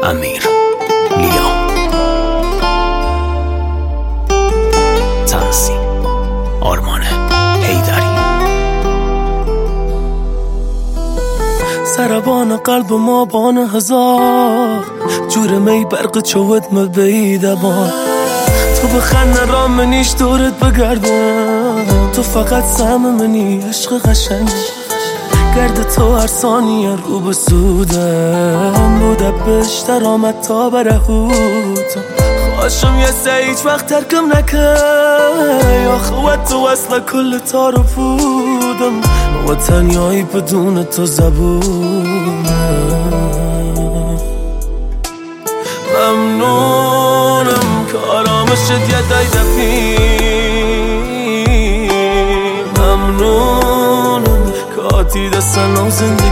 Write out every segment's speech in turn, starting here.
امیر لیا، تنظیم آرمان حیدری. سربان قلب ما بان هزار جور می برق چوت مبیده بان. تو بخن را منیش دورت بگردم، تو فقط سهم منی عشق قشنگ. گرد تو هر ثانیه رو به سودم بوده بیشتر آمد تا برهوتم. خواشم یه هیچ وقت ترکم نکن یا خوات تو اصلا کل تارو بودم و تنیایی بدون تو زبونم. ممنونم که آرامشت یه دای دفی، ممنونم که آتی دستن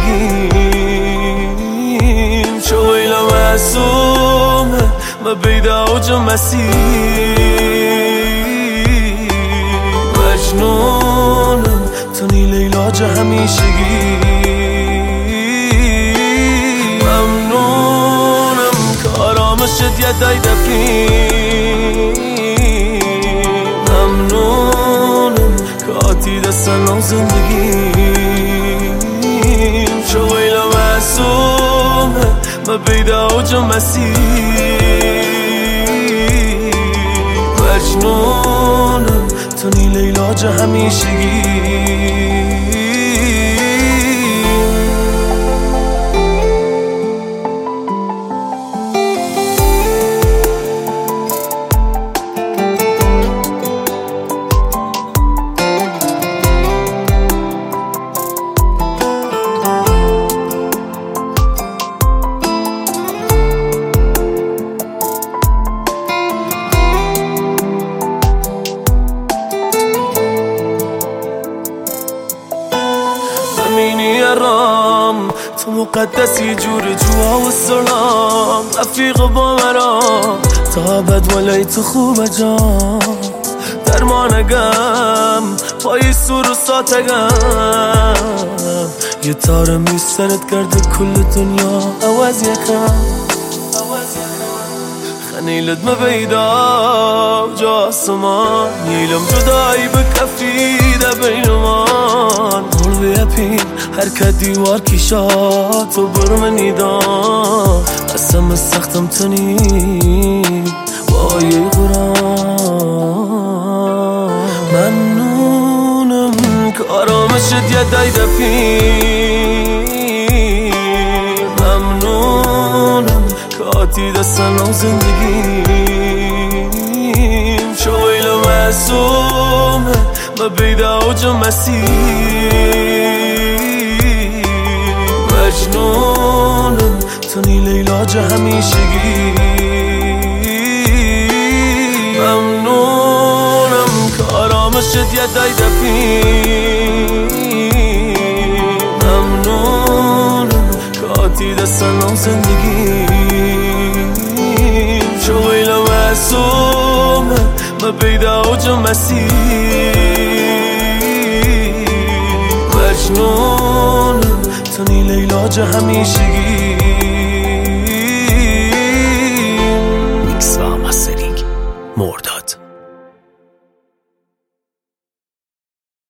زندگیم. شو ویلا معصومه ما بیده اوج مسیح. مجنونم تو نیل علاج همیشگی. ممنونم که آرامشت یه دای دفی، ممنونم که آتی دستن زندگیم. شو ویلا معصومه ما بیده اوج مسیح. مجنونم تو نیل علاج همیشگی. تو مقدسی جور جوا و سلام، رفیق با مرا تا بد ولی تو خوب جام. درمانگم پای سور و ساتگم، یه تار میسترت کرده کل دنیا عوض یکم. خنیلت مبیدا جا آسمان، نیلم جدایی به کفیده بینمان. قلبی اپین هر دیوار کشاد تو برمنیدان. قسم سختم تنی با یه قرآن. ممنونم که آرامشت یه دای دفی، ممنونم که آتی دستن زندگیم. شو ویلا معصومه ما بیده اوج مسیح. مجنونم تو نیل علاج همیشگی. ممنونم که آرامشت یه دای دفی، ممنونم که آتی دستن زندگیم. شو ویلا معصومه ما بیده اوج مسیح. مجنونم تو نیل علاج همیشگی.